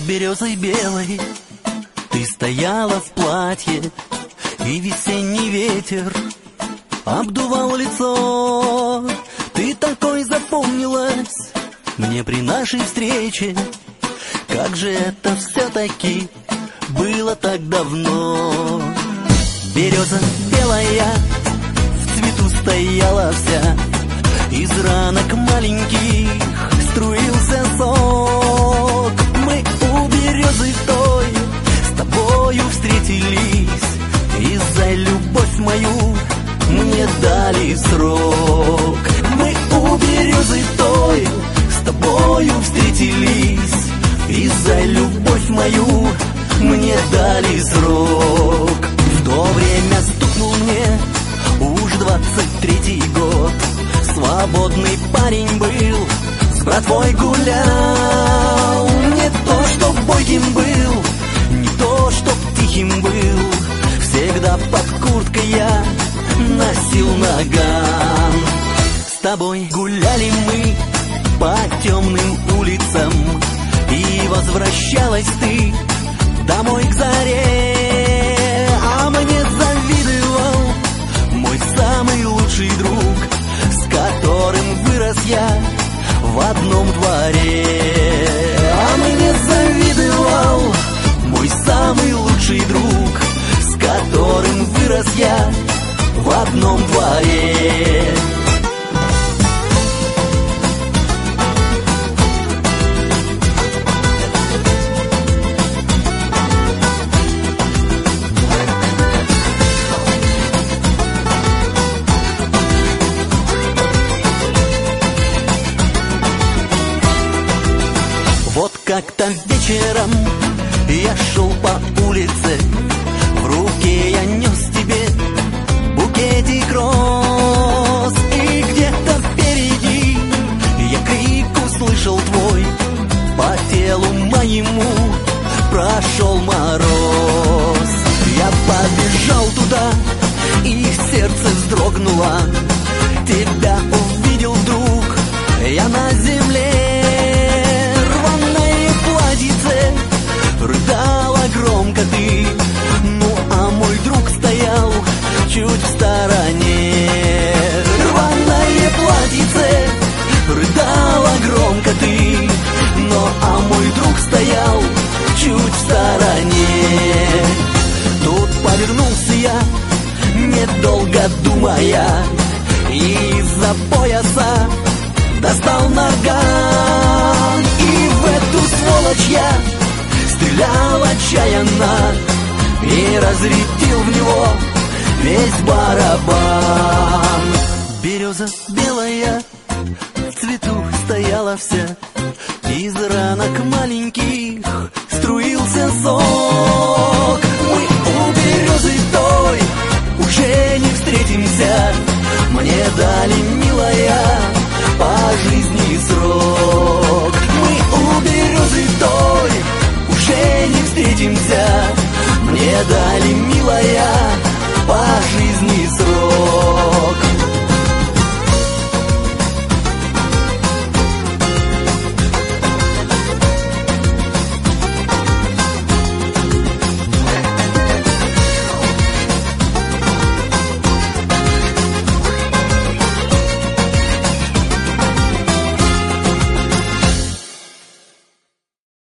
березой белой ты стояла в платье, и весенний ветер обдувал лицо. Ты такой запомнилась мне при нашей встрече. Как же это все-таки было так давно. Береза белая в цвету стояла вся, из ранок маленьких струился сок. Мы у березы той с тобою встретились, и за любовь мою мне дали срок. Мы у березы той с тобою встретились, и за любовь мою мне дали срок. В то время стукнул мне уж 23-й год. Свободный парень был, с братвой гулял. Не то, чтоб бойким был, не то, чтоб тихим был. Всегда под курткой я носил наган. С тобой гуляли мы по темным улицам, и возвращалась ты домой к заре. А мне завидовал мой самый лучший друг, с которым вырос я в одном дворе. А мне завидовал мой самый лучший друг, с которым вырос я в одном дворе. Вот как-то вечером я шел по улице, в руке я нес тебе букетик роз. И где-то впереди я крик услышал твой, по телу моему прошел мороз. Я побежал туда, и сердце вздрогнуло. Тебя увидел вдруг я на земле. Рыдала громко ты, ну а мой друг стоял чуть в стороне. Рваное платьице, рыдала громко ты, но а мой друг стоял чуть в стороне. Тут повернулся я, недолго думая, и из-за пояса достал наган. И в эту сволочь я стрелял отчаянно и разрядил в него весь барабан. Береза белая в цвету стояла вся, из ранок маленьких струился сок. Мы у березы той уже не встретимся, мне дали, милая, по жизни срок. Мы у березы той уже не встретимся, мне дали, милая,